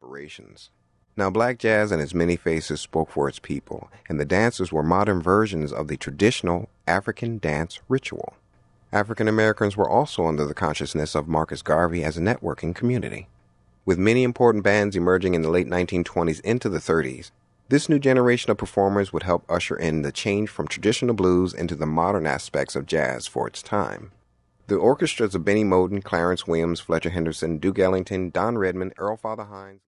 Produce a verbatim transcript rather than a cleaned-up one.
operations. Now, black jazz and its many faces spoke for its people, and the dances were modern versions of the traditional African dance ritual. African Americans were also under the consciousness of Marcus Garvey as a networking community. With many important bands emerging in the late nineteen twenties into the thirties, this new generation of performers would help usher in the change from traditional blues into the modern aspects of jazz for its time. The orchestras of Benny Moten, Clarence Williams, Fletcher Henderson, Duke Ellington, Don Redman, Earl Father Hines,